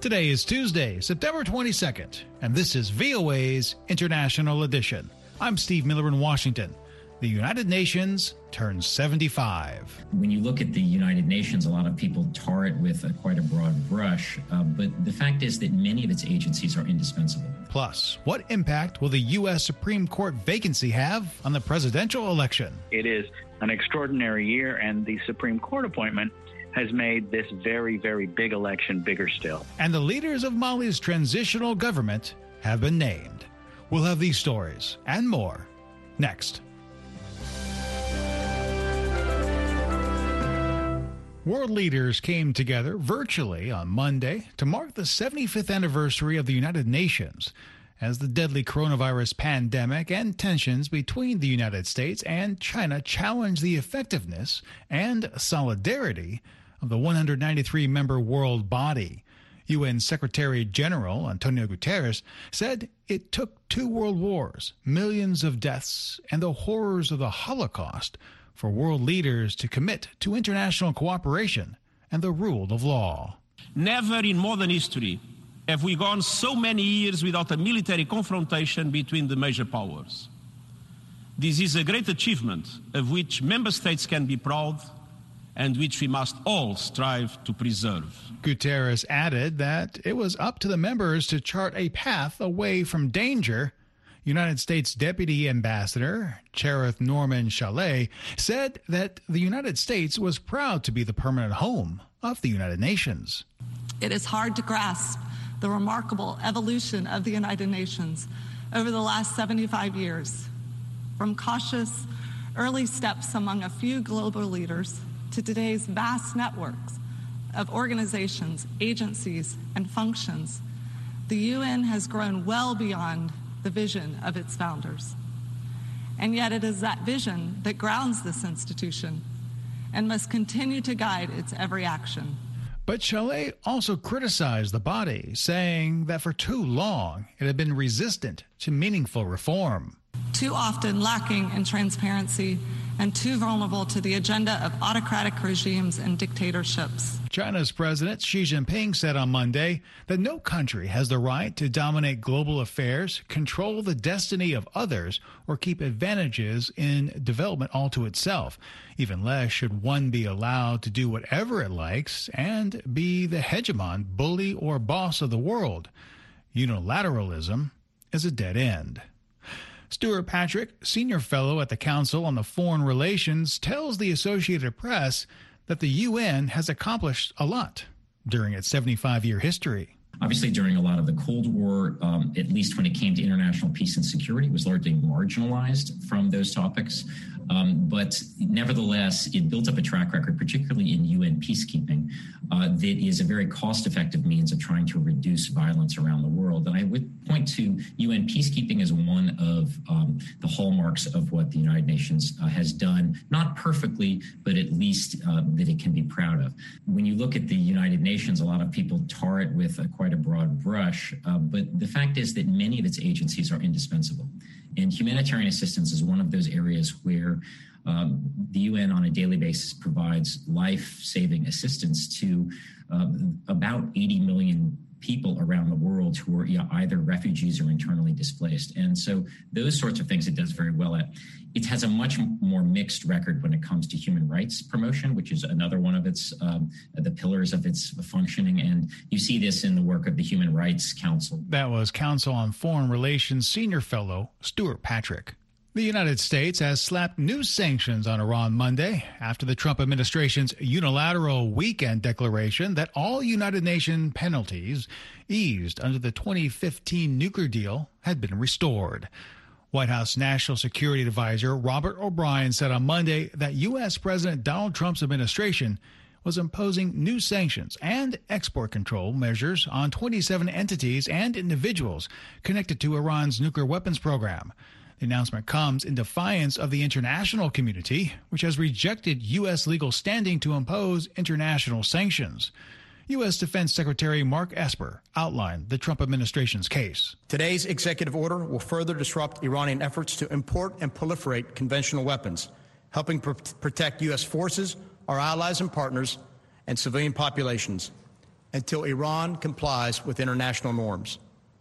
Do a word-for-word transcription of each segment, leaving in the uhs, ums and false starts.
Today is Tuesday, September twenty-second, and this is V O A's International Edition. I'm Steve Miller in Washington. The United Nations turns seventy-five. When you look at the United Nations, a lot of people tar it with a, quite a broad brush, uh, but the fact is that many of its agencies are indispensable. Plus, what impact will the U S Supreme Court vacancy have on the presidential election? It is an extraordinary year, and the Supreme Court appointment has made this very, very big election bigger still. And the leaders of Mali's transitional government have been named. We'll have these stories and more next. World leaders came together virtually on Monday to mark the seventy-fifth anniversary of the United Nations as the deadly coronavirus pandemic and tensions between the United States and China challenged the effectiveness and solidarity of the one hundred ninety-three member world body. U N Secretary General Antonio Guterres said it took two world wars, millions of deaths, and the horrors of the Holocaust for world leaders to commit to international cooperation and the rule of law. Never in modern history have we gone so many years without a military confrontation between the major powers. This is a great achievement of which member states can be proud and which we must all strive to preserve. Guterres added that it was up to the members to chart a path away from danger. United States Deputy Ambassador Cherith Norman Chalet said that the United States was proud to be the permanent home of the United Nations. It is hard to grasp the remarkable evolution of the United Nations over the last seventy-five years, from cautious early steps among a few global leaders to today's vast networks of organizations, agencies, and functions. The U N has grown well beyond the vision of its founders. And yet it is that vision that grounds this institution and must continue to guide its every action. But Chalet also criticized the body, saying that for too long it had been resistant to meaningful reform. Too often lacking in transparency and too vulnerable to the agenda of autocratic regimes and dictatorships. China's President Xi Jinping said on Monday that no country has the right to dominate global affairs, control the destiny of others, or keep advantages in development all to itself. Even less should one be allowed to do whatever it likes and be the hegemon, bully, or boss of the world. Unilateralism is a dead end. Stuart Patrick, senior fellow at the Council on the Foreign Relations, tells the Associated Press that the U N has accomplished a lot during its seventy-five-year history. Obviously, during a lot of the Cold War, um, at least when it came to international peace and security, it was largely marginalized from those topics. Um, but nevertheless, it built up a track record, particularly in U N peacekeeping, uh, that is a very cost-effective means of trying to reduce violence around the world. And I would point to U N peacekeeping as one of um, the hallmarks of what the United Nations uh, has done, not perfectly, but at least uh, that it can be proud of. When you look at the United Nations, a lot of people tar it with a, quite a broad brush, uh, but the fact is that many of its agencies are indispensable. And humanitarian assistance is one of those areas where um, the U N on a daily basis provides life-saving assistance to uh, about eighty million people around the world who are either refugees or internally displaced. And so those sorts of things it does very well at. It has a much more mixed record when it comes to human rights promotion, which is another one of its, um, the pillars of its functioning. And you see this in the work of the Human Rights Council. That was Council on Foreign Relations Senior Fellow Stuart Patrick. The United States has slapped new sanctions on Iran Monday after the Trump administration's unilateral weekend declaration that all United Nations penalties eased under the twenty fifteen nuclear deal had been restored. White House National Security Advisor Robert O'Brien said on Monday that U S. President Donald Trump's administration was imposing new sanctions and export control measures on twenty-seven entities and individuals connected to Iran's nuclear weapons program. The announcement comes in defiance of the international community, which has rejected U S legal standing to impose international sanctions. U S. Defense Secretary Mark Esper outlined the Trump administration's case. Today's executive order will further disrupt Iranian efforts to import and proliferate conventional weapons, helping pr- protect U S forces, our allies and partners, and civilian populations, until Iran complies with international norms.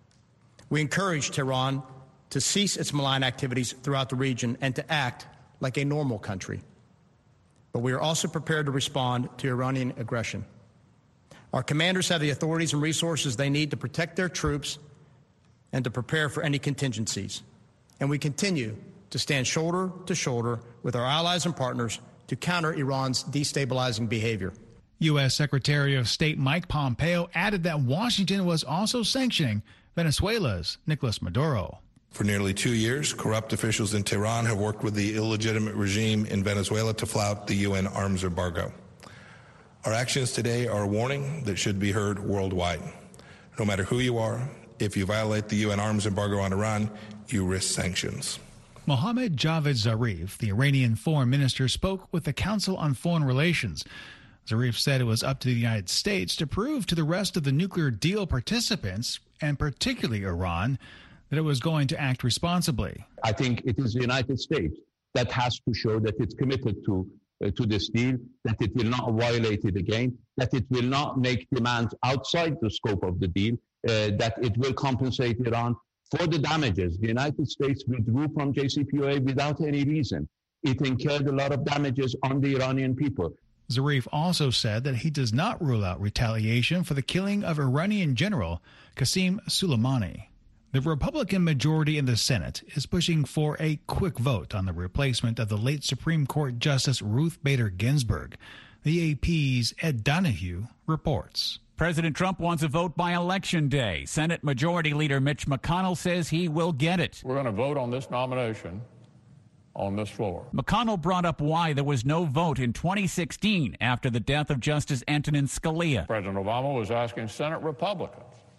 We encourage Tehran to cease its malign activities throughout the region and to act like a normal country. But we are also prepared to respond to Iranian aggression. Our commanders have the authorities and resources they need to protect their troops and to prepare for any contingencies. And we continue to stand shoulder to shoulder with our allies and partners to counter Iran's destabilizing behavior. U S. Secretary of State Mike Pompeo added that Washington was also sanctioning Venezuela's Nicolas Maduro. For nearly two years, corrupt officials in Tehran have worked with the illegitimate regime in Venezuela to flout the U N arms embargo. Our actions today are a warning that should be heard worldwide. No matter who you are, if you violate the U N arms embargo on Iran, you risk sanctions. Mohammad Javad Zarif, the Iranian foreign minister, spoke with the Council on Foreign Relations. Zarif said it was up to the United States to prove to the rest of the nuclear deal participants, and particularly Iran, that it was going to act responsibly. I think it is the United States that has to show that it's committed to uh, to this deal, that it will not violate it again, that it will not make demands outside the scope of the deal, uh, that it will compensate Iran for the damages. The United States withdrew from J C P O A without any reason. It incurred a lot of damages on the Iranian people. Zarif also said that he does not rule out retaliation for the killing of Iranian General Qasem Soleimani. The Republican majority in the Senate is pushing for a quick vote on the replacement of the late Supreme Court Justice Ruth Bader Ginsburg. The A P's Ed Donahue reports. President Trump wants a vote by Election Day. Senate Majority Leader Mitch McConnell says he will get it. We're going to vote on this nomination on this floor. McConnell brought up why there was no vote in twenty sixteen after the death of Justice Antonin Scalia. President Obama was asking Senate Republicans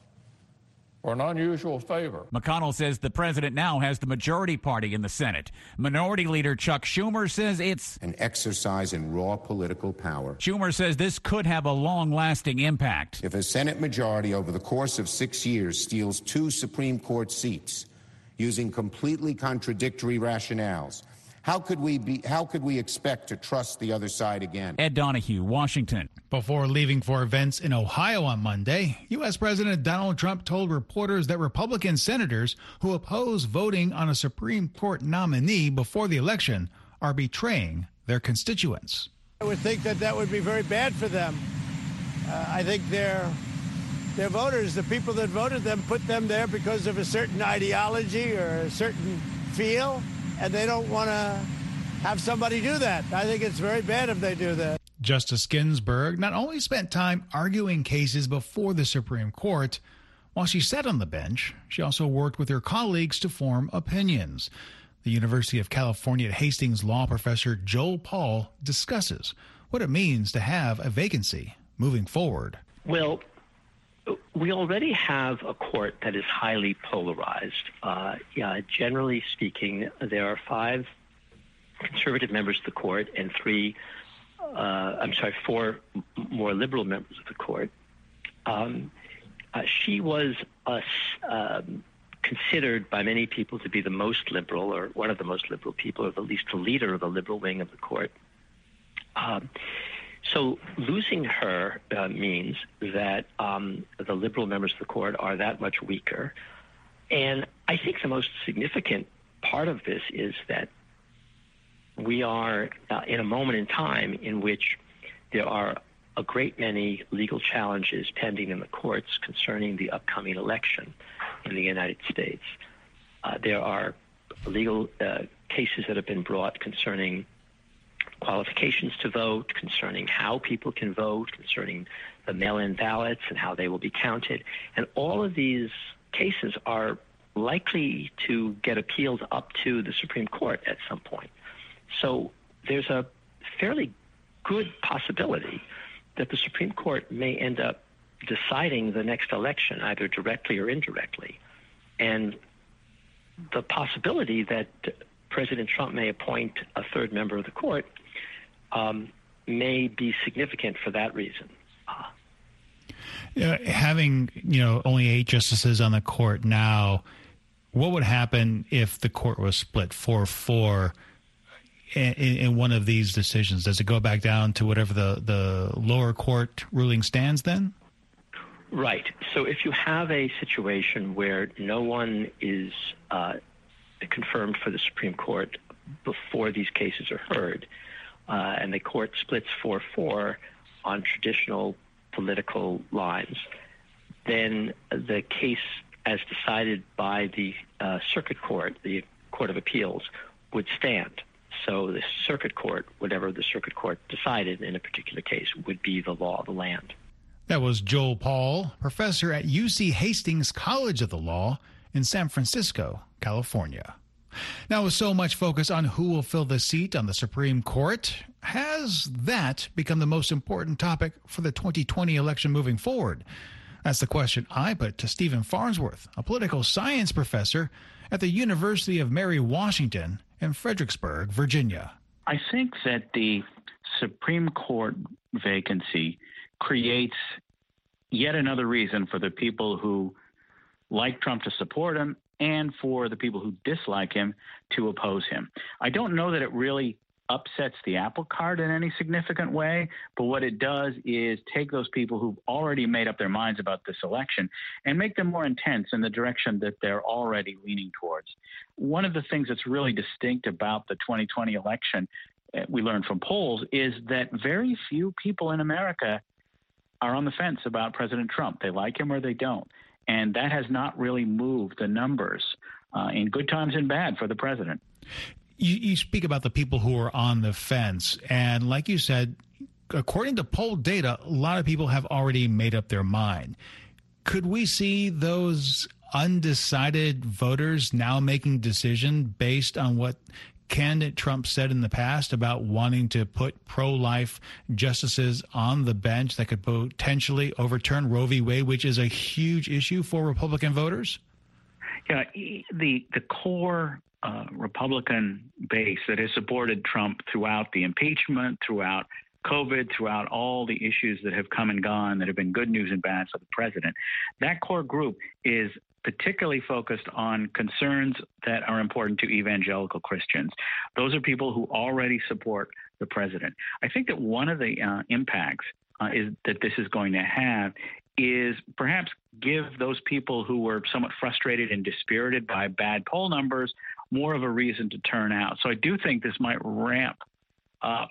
for an unusual favor. McConnell says the president now has the majority party in the Senate. Minority Leader Chuck Schumer says it's an exercise in raw political power. Schumer says this could have a long-lasting impact. If a Senate majority over the course of six years steals two Supreme Court seats using completely contradictory rationales, how could we be how could we expect to trust the other side again? Ed Donahue, Washington. Before leaving for events in Ohio on Monday, U S. President Donald Trump told reporters that Republican senators who oppose voting on a Supreme Court nominee before the election are betraying their constituents. I would think that that would be very bad for them. Uh, I think their their voters, the people that voted them, put them there because of a certain ideology or a certain feel, and they don't want to have somebody do that. I think it's very bad if they do that. Justice Ginsburg not only spent time arguing cases before the Supreme Court, while she sat on the bench, she also worked with her colleagues to form opinions. The University of California at Hastings law professor Joel Paul discusses what it means to have a vacancy moving forward. Well, we already have a court that is highly polarized. Uh, yeah, generally speaking, there are five conservative members of the court and three, uh, I'm sorry, four more liberal members of the court. Um, uh, she was uh, um, considered by many people to be the most liberal, or one of the most liberal people, or at least the leader of the liberal wing of the court. Um, So losing her uh, means that um, the liberal members of the court are that much weaker. And I think the most significant part of this is that we are uh, in a moment in time in which there are a great many legal challenges pending in the courts concerning the upcoming election in the United States. Uh, there are legal uh, cases that have been brought concerning qualifications to vote, concerning how people can vote, concerning the mail-in ballots and how they will be counted. And all of these cases are likely to get appealed up to the Supreme Court at some point. So there's a fairly good possibility that the Supreme Court may end up deciding the next election, either directly or indirectly. And the possibility that President Trump may appoint a third member of the court um, may be significant for that reason. Uh, uh, having, you know, only eight justices on the court now, what would happen if the court was split four four in, in one of these decisions? Does it go back down to whatever the, the lower court ruling stands then? Right. So if you have a situation where no one is uh, confirmed for the Supreme Court before these cases are heard, uh, and the court splits four four on traditional political lines, then the case as decided by the uh, Circuit Court, the Court of Appeals, would stand. So the Circuit Court, whatever the Circuit Court decided in a particular case, would be the law of the land. That was Joel Paul, professor at U C Hastings College of the Law in San Francisco, California. Now, with so much focus on who will fill the seat on the Supreme Court, has that become the most important topic for the twenty twenty election moving forward? That's the question I put to Stephen Farnsworth, a political science professor at the University of Mary Washington in Fredericksburg, Virginia. I think that the Supreme Court vacancy creates yet another reason for the people who like Trump to support him and for the people who dislike him to oppose him. I don't know that it really upsets the apple cart in any significant way, but what it does is take those people who've already made up their minds about this election and make them more intense in the direction that they're already leaning towards. One of the things that's really distinct about the twenty twenty election, uh, we learned from polls, is that very few people in America are on the fence about President Trump. They like him or they don't. And that has not really moved the numbers uh, in good times and bad for the president. You, you speak about the people who are on the fence. And like you said, according to poll data, a lot of people have already made up their mind. Could we see those undecided voters now making decision based on what candidate Trump said in the past about wanting to put pro-life justices on the bench that could potentially overturn Roe v. Wade, which is a huge issue for Republican voters? Yeah, the the core uh, Republican base that has supported Trump throughout the impeachment, throughout COVID, throughout all the issues that have come and gone that have been good news and bad for the president, that core group is particularly focused on concerns that are important to evangelical Christians. Those are people who already support the president. I think that one of the uh, impacts uh, is that this is going to have is perhaps give those people who were somewhat frustrated and dispirited by bad poll numbers more of a reason to turn out. So I do think this might ramp up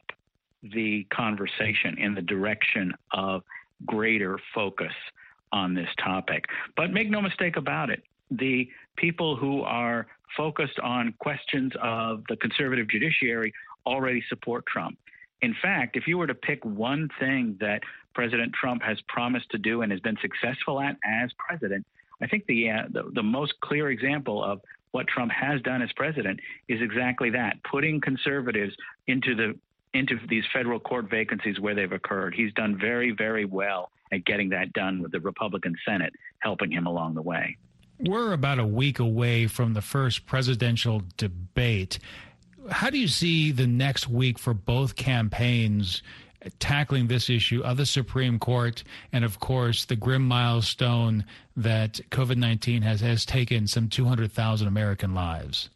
the conversation in the direction of greater focus on this topic. But make no mistake about it, the people who are focused on questions of the conservative judiciary already support Trump. In fact, if you were to pick one thing that President Trump has promised to do and has been successful at as president, I think the, uh, the the most clear example of what Trump has done as president is exactly that, putting conservatives into the into these federal court vacancies where they've occurred. He's done very, very well at getting that done, with the Republican Senate helping him along the way. We're about a week away from the first presidential debate. How do you see the next week for both campaigns tackling this issue of the Supreme Court and, of course, the grim milestone that COVID nineteen has, has taken some two hundred thousand American lives?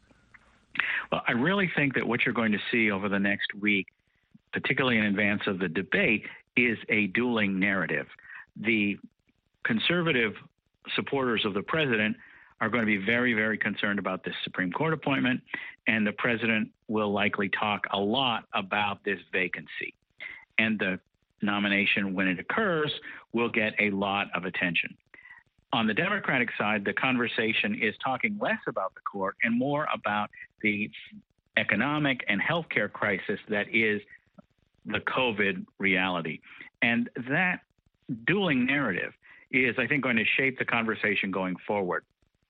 Well, I really think that what you're going to see over the next week, particularly in advance of the debate, is a dueling narrative. The conservative supporters of the president are going to be very, very concerned about this Supreme Court appointment, and the president will likely talk a lot about this vacancy. And the nomination, when it occurs, will get a lot of attention. On the Democratic side, the conversation is talking less about the court and more about the economic and healthcare crisis that is the COVID reality. And that dueling narrative is, I think, going to shape the conversation going forward.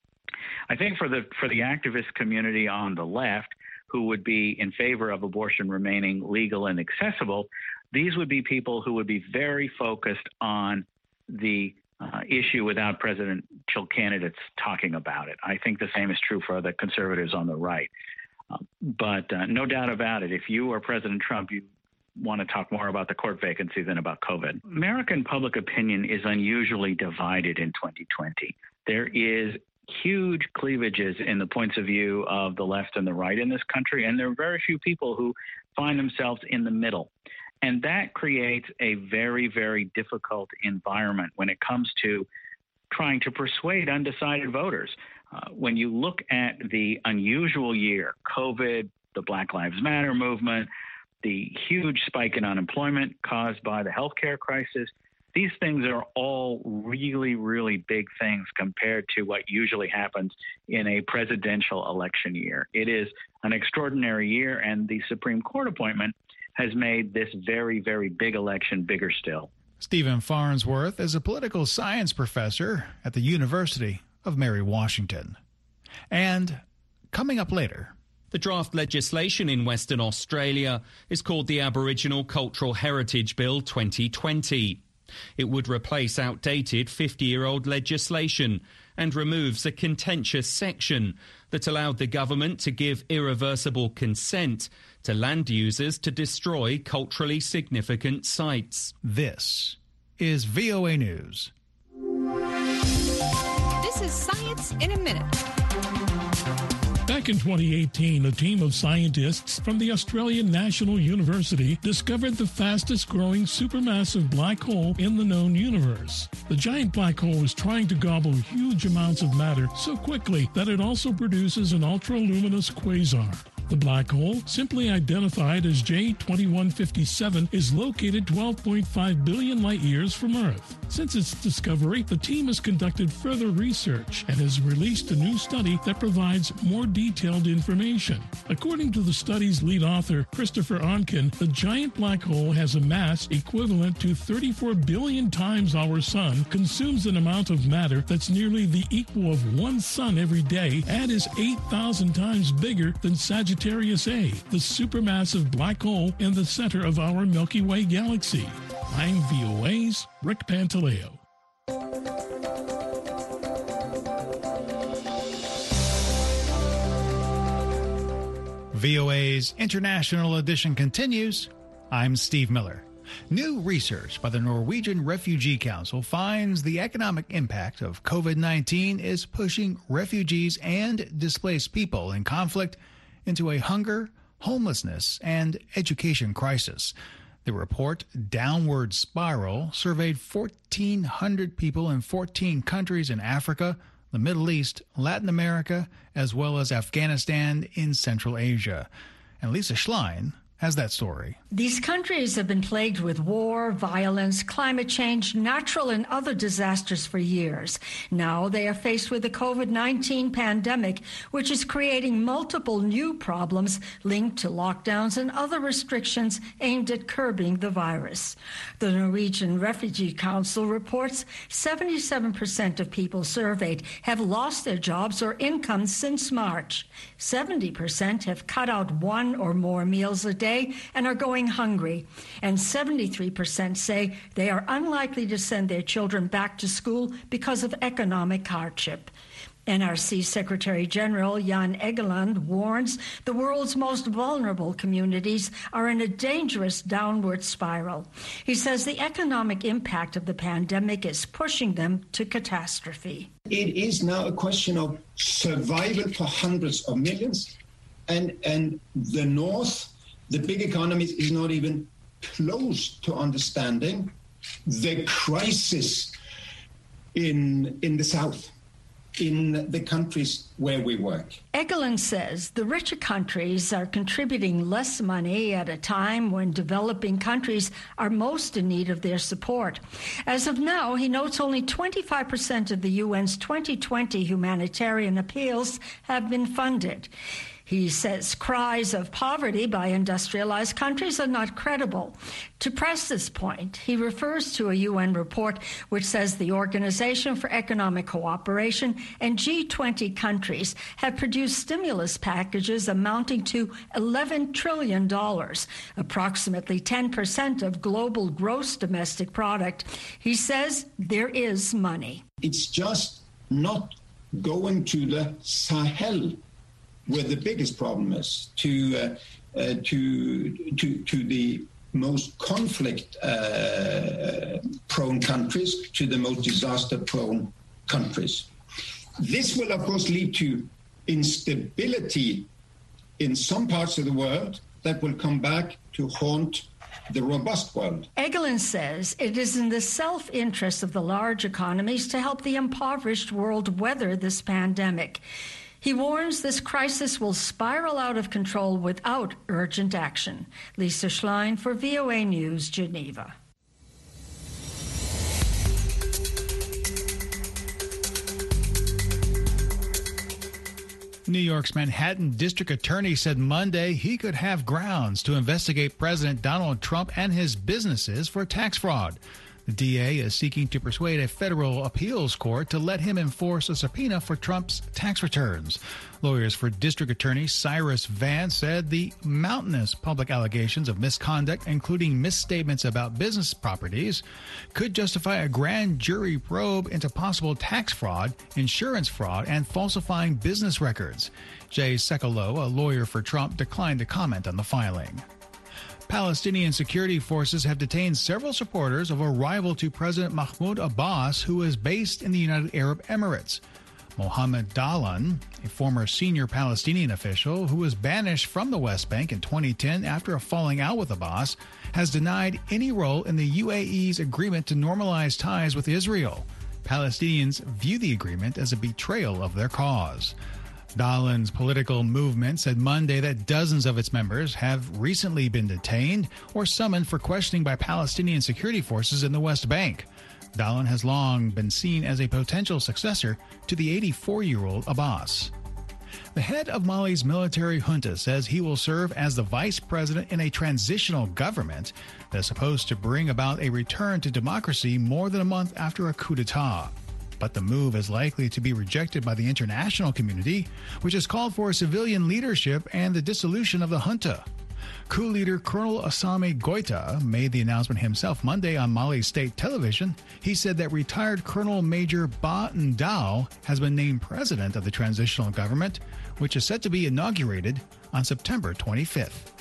I think for the for the activist community on the left, who would be in favor of abortion remaining legal and accessible, these would be people who would be very focused on the uh, issue without presidential candidates talking about it. I think the same is true for the conservatives on the right. Uh, but uh, no doubt about it, if you are President Trump, you want to talk more about the court vacancy than about COVID. American public opinion is unusually divided in twenty twenty. There is huge cleavages in the points of view of the left and the right in this country, and there are very few people who find themselves in the middle. And that creates a very, very difficult environment when it comes to trying to persuade undecided voters. Uh, when you look at the unusual year, COVID, the Black Lives Matter movement, the huge spike in unemployment caused by the healthcare crisis, these things are all really, really big things compared to what usually happens in a presidential election year. It is an extraordinary year, and the Supreme Court appointment has made this very, very big election bigger still. Stephen Farnsworth is a political science professor at the University of Mary Washington. And coming up later, the draft legislation in Western Australia is called the Aboriginal Cultural Heritage Bill twenty twenty. It would replace outdated fifty-year-old legislation and removes a contentious section that allowed the government to give irreversible consent to land users to destroy culturally significant sites. This is V O A News. This is Science in a Minute. Back in twenty eighteen, a team of scientists from the Australian National University discovered the fastest-growing supermassive black hole in the known universe. The giant black hole is trying to gobble huge amounts of matter so quickly that it also produces an ultra-luminous quasar. The black hole, simply identified as J twenty-one fifty-seven, is located twelve point five billion light-years from Earth. Since its discovery, the team has conducted further research and has released a new study that provides more detailed information. According to the study's lead author, Christopher Onken, the giant black hole has a mass equivalent to thirty-four billion times our sun, consumes an amount of matter that's nearly the equal of one sun every day, and is eight thousand times bigger than Sagittarius Sagittarius A, the supermassive black hole in the center of our Milky Way galaxy. I'm V O A's Rick Pantaleo. V O A's International Edition continues. I'm Steve Miller. New research by the Norwegian Refugee Council finds the economic impact of COVID nineteen is pushing refugees and displaced people in conflict into a hunger, homelessness, and education crisis. The report, Downward Spiral, surveyed fourteen hundred people in fourteen countries in Africa, the Middle East, Latin America, as well as Afghanistan in Central Asia. And Lisa Schlein has that story. These countries have been plagued with war, violence, climate change, natural and other disasters for years. Now they are faced with the COVID nineteen pandemic, which is creating multiple new problems linked to lockdowns and other restrictions aimed at curbing the virus. The Norwegian Refugee Council reports seventy-seven percent of people surveyed have lost their jobs or income since March. seventy percent have cut out one or more meals a day and are going hungry. And seventy-three percent say they are unlikely to send their children back to school because of economic hardship. N R C Secretary General Jan Egeland warns the world's most vulnerable communities are in a dangerous downward spiral. He says the economic impact of the pandemic is pushing them to catastrophe. It is now a question of survival for hundreds of millions, and, and the North, the big economies, is not even close to understanding the crisis in, in the South, in the countries where we work. Egeland says the richer countries are contributing less money at a time when developing countries are most in need of their support. As of now, he notes only twenty-five percent of the U N's twenty twenty humanitarian appeals have been funded. He says cries of poverty by industrialized countries are not credible. To press this point, he refers to a U N report which says the Organization for Economic Cooperation and G twenty countries have produced stimulus packages amounting to eleven trillion dollars, approximately ten percent of global gross domestic product. He says there is money. It's just not going to the Sahel, where the biggest problem is, to uh, uh, to to to the most conflict-prone uh, countries, to the most disaster-prone countries. This will, of course, lead to instability in some parts of the world that will come back to haunt the robust world. Egelin says it is in the self-interest of the large economies to help the impoverished world weather this pandemic. He warns this crisis will spiral out of control without urgent action. Lisa Schlein for V O A News, Geneva. New York's Manhattan District Attorney said Monday he could have grounds to investigate President Donald Trump and his businesses for tax fraud. The D A is seeking to persuade a federal appeals court to let him enforce a subpoena for Trump's tax returns. Lawyers for District Attorney Cyrus Vance said the mountainous public allegations of misconduct, including misstatements about business properties, could justify a grand jury probe into possible tax fraud, insurance fraud, and falsifying business records. Jay Sekulow, a lawyer for Trump, declined to comment on the filing. Palestinian security forces have detained several supporters of a rival to President Mahmoud Abbas, who is based in the United Arab Emirates. Mohammed Dahlan, a former senior Palestinian official who was banished from the West Bank in twenty ten after a falling out with Abbas, has denied any role in the U A E's agreement to normalize ties with Israel. Palestinians view the agreement as a betrayal of their cause. Dahlan's political movement said Monday that dozens of its members have recently been detained or summoned for questioning by Palestinian security forces in the West Bank. Dahlan has long been seen as a potential successor to the eighty-four-year-old Abbas. The head of Mali's military junta says he will serve as the vice president in a transitional government that is supposed to bring about a return to democracy more than a month after a coup d'etat. But the move is likely to be rejected by the international community, which has called for civilian leadership and the dissolution of the junta. Coup leader Colonel Assami Goita made the announcement himself Monday on Mali's state television. He said that retired Colonel Major Ba Ndao has been named president of the transitional government, which is set to be inaugurated on September twenty-fifth.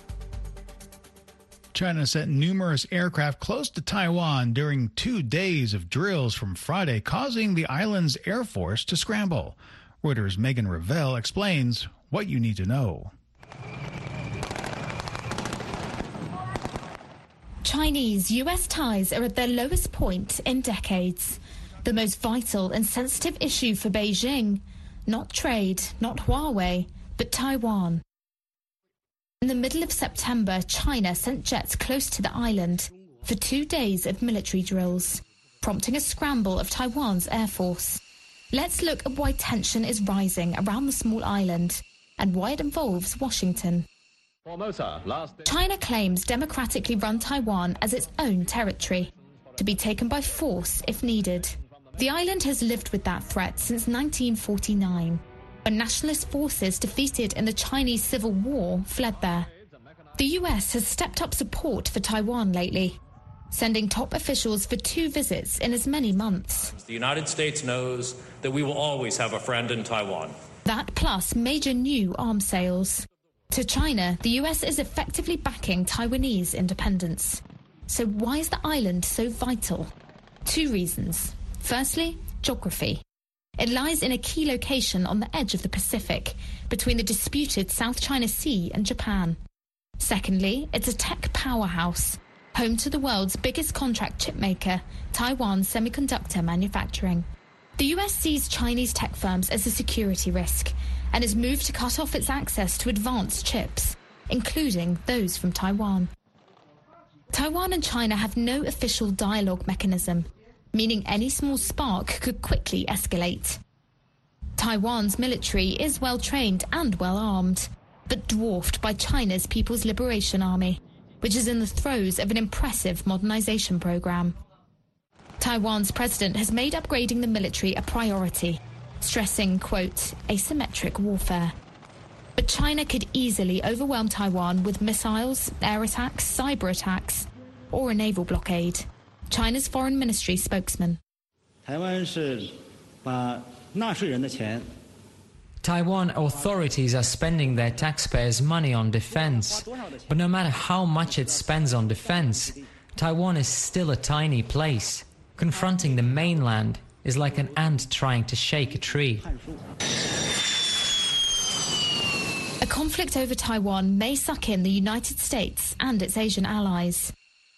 China sent numerous aircraft close to Taiwan during two days of drills from Friday, causing the island's air force to scramble. Reuters' Megan Revelle explains what you need to know. Chinese-U S ties are at their lowest point in decades. The most vital and sensitive issue for Beijing, not trade, not Huawei, but Taiwan. In the middle of September, China sent jets close to the island for two days of military drills, prompting a scramble of Taiwan's air force. Let's look at why tension is rising around the small island and why it involves Washington. China claims democratically run Taiwan as its own territory, to be taken by force if needed. The island has lived with that threat since nineteen forty-nine. When nationalist forces defeated in the Chinese Civil War fled there. The U S has stepped up support for Taiwan lately, sending top officials for two visits in as many months. The United States knows that we will always have a friend in Taiwan. That plus major new arms sales. To China, the U S is effectively backing Taiwanese independence. So why is the island so vital? Two reasons. Firstly, geography. It lies in a key location on the edge of the Pacific, between the disputed South China Sea and Japan. Secondly, it's a tech powerhouse, home to the world's biggest contract chipmaker, Taiwan Semiconductor Manufacturing. The U S sees Chinese tech firms as a security risk and has moved to cut off its access to advanced chips, including those from Taiwan. Taiwan and China have no official dialogue mechanism, meaning any small spark could quickly escalate. Taiwan's military is well-trained and well-armed, but dwarfed by China's People's Liberation Army, which is in the throes of an impressive modernization program. Taiwan's president has made upgrading the military a priority, stressing, quote, asymmetric warfare. But China could easily overwhelm Taiwan with missiles, air attacks, cyber attacks, or a naval blockade. China's foreign ministry spokesman. Taiwan authorities are spending their taxpayers' money on defense. But no matter how much it spends on defense, Taiwan is still a tiny place. Confronting the mainland is like an ant trying to shake a tree. A conflict over Taiwan may suck in the United States and its Asian allies.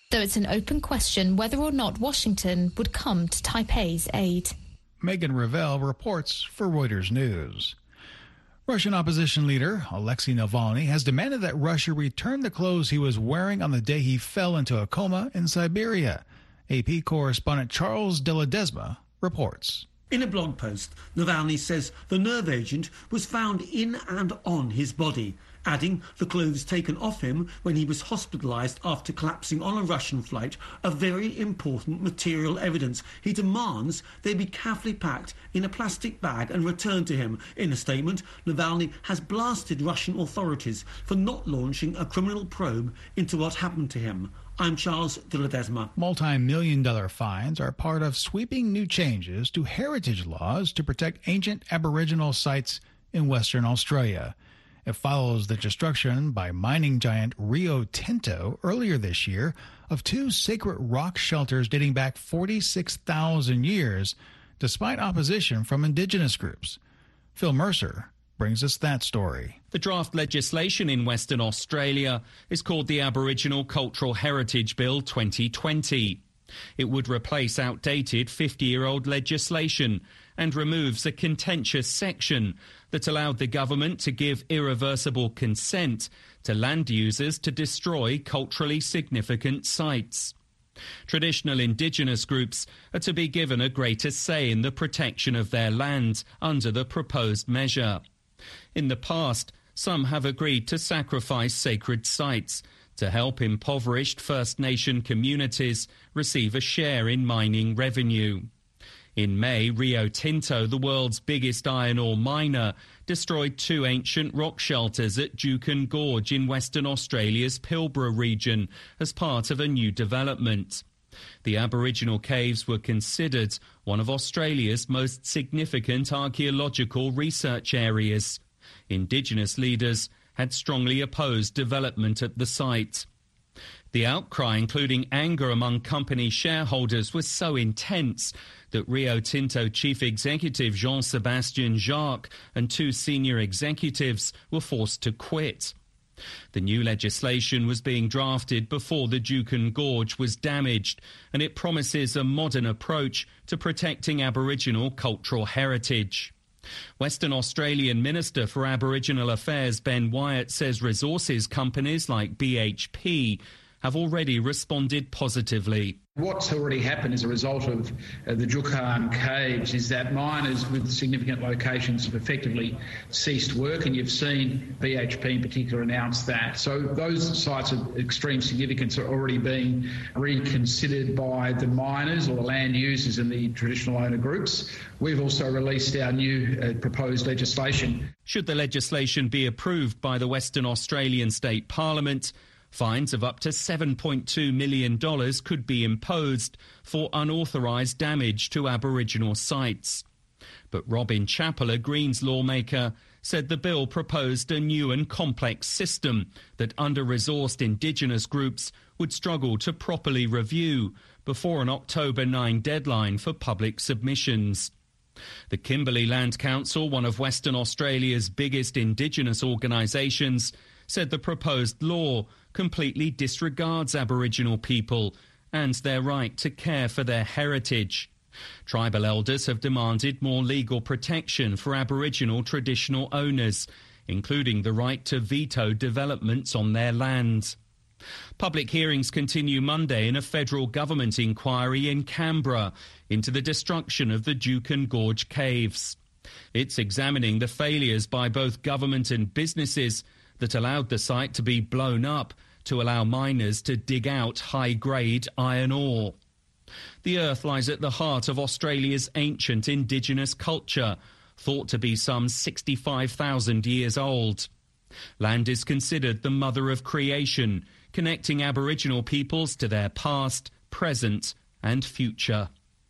though it's an open question whether or not Washington would come to Taipei's aid. Megan Revelle reports for Reuters News. Russian opposition leader Alexei Navalny has demanded that Russia return the clothes he was wearing on the day he fell into a coma in Siberia. A P correspondent Charles de Ledesma reports. In a blog post, Navalny says the nerve agent was found in and on his body, adding the clothes taken off him when he was hospitalised after collapsing on a Russian flight are very important material evidence. He demands they be carefully packed in a plastic bag and returned to him. In a statement, Navalny has blasted Russian authorities for not launching a criminal probe into what happened to him. I'm Charles de Ledesma. Multi-million dollar fines are part of sweeping new changes to heritage laws to protect ancient Aboriginal sites in Western Australia. It follows the destruction by mining giant Rio Tinto earlier this year of two sacred rock shelters dating back forty-six thousand years, despite opposition from indigenous groups. Phil Mercer brings us that story. The draft legislation in Western Australia is called the Aboriginal Cultural Heritage Bill twenty twenty. It would replace outdated fifty-year-old legislation and removes a contentious section that allowed the government to give irreversible consent to land users to destroy culturally significant sites. Traditional indigenous groups are to be given a greater say in the protection of their land under the proposed measure. In the past, some have agreed to sacrifice sacred sites to help impoverished First Nation communities receive a share in mining revenue. In May, Rio Tinto, the world's biggest iron ore miner, destroyed two ancient rock shelters at Juukan Gorge in Western Australia's Pilbara region as part of a new development. The Aboriginal caves were considered one of Australia's most significant archaeological research areas. Indigenous leaders had strongly opposed development at the site. The outcry, including anger among company shareholders, was so intense that Rio Tinto Chief Executive Jean-Sébastien Jacques and two senior executives were forced to quit. The new legislation was being drafted before the Juukan Gorge was damaged, and it promises a modern approach to protecting Aboriginal cultural heritage. Western Australian Minister for Aboriginal Affairs Ben Wyatt says resources companies like B H P have already responded positively. What's already happened as a result of uh, the Juukan caves is that miners with significant locations have effectively ceased work, and you've seen B H P in particular announce that. So those sites of extreme significance are already being reconsidered by the miners or the land users and the traditional owner groups. We've also released our new uh, proposed legislation. Should the legislation be approved by the Western Australian State Parliament, fines of up to seven point two million dollars could be imposed for unauthorised damage to Aboriginal sites. But Robin Chappell, a Greens lawmaker, said the bill proposed a new and complex system that under-resourced Indigenous groups would struggle to properly review before an October ninth deadline for public submissions. The Kimberley Land Council, one of Western Australia's biggest Indigenous organisations, said the proposed law completely disregards Aboriginal people and their right to care for their heritage. Tribal elders have demanded more legal protection for Aboriginal traditional owners, including the right to veto developments on their land. Public hearings continue Monday in a federal government inquiry in Canberra into the destruction of the Juukan Gorge caves. It's examining the failures by both government and businesses that allowed the site to be blown up to allow miners to dig out high-grade iron ore. The earth lies at the heart of Australia's ancient Indigenous culture, thought to be some sixty-five thousand years old. Land is considered the mother of creation, connecting Aboriginal peoples to their past, present and future.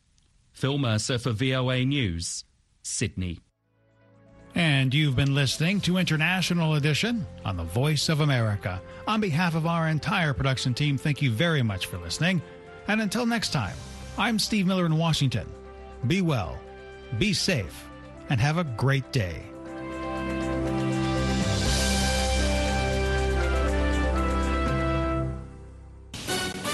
Phil Mercer for V O A News, Sydney. And you've been listening to International Edition on the Voice of America. On behalf of our entire production team, thank you very much for listening. And until next time, I'm Steve Miller in Washington. Be well, be safe, and have a great day.